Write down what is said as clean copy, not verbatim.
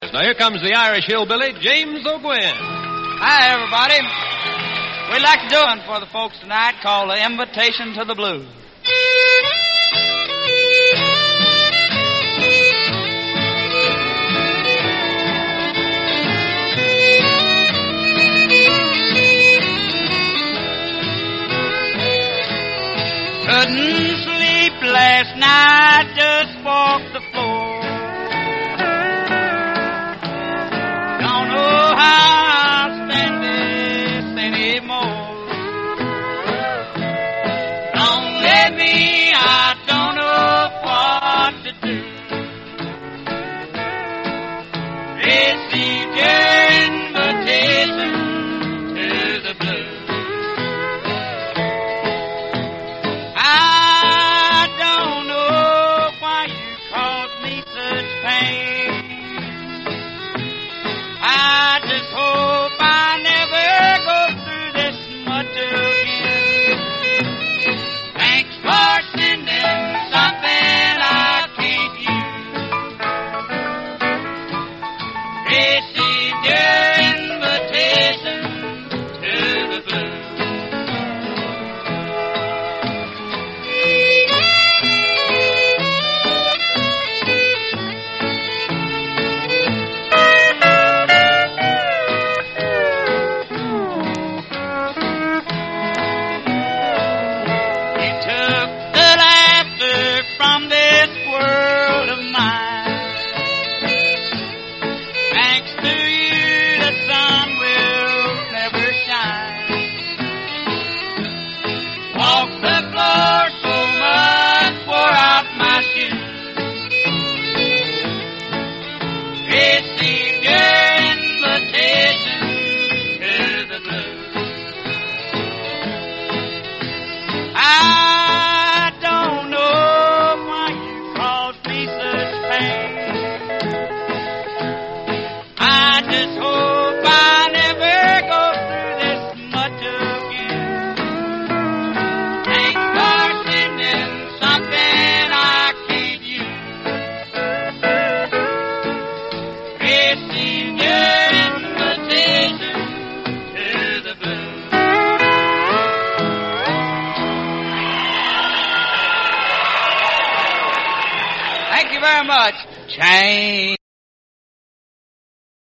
Now here comes the Irish hillbilly, James O'Gwen. Hi, everybody. We'd like to do one for the folks tonight called The Invitation to the Blues. Couldn't sleep last night, just walked the floor. Don't know how I'll spend this anymore. Don't let me, I don't know what to do. Received your invitation to the blues. I don't know why you caused me such pain. I just hope I never go through this much again. Thanks for sending something I can't use. Received your invitation to the blues. From this world of mine, thanks to you, the sun will never shine. Walk the floor so much, wore out my shoes. Received your invitation to the blues. I don't know why you caused me such pain. I just hope I never go through this much again. Thanks for sending something I can't use. Received your invitation to the blues. Thank you very much. Change.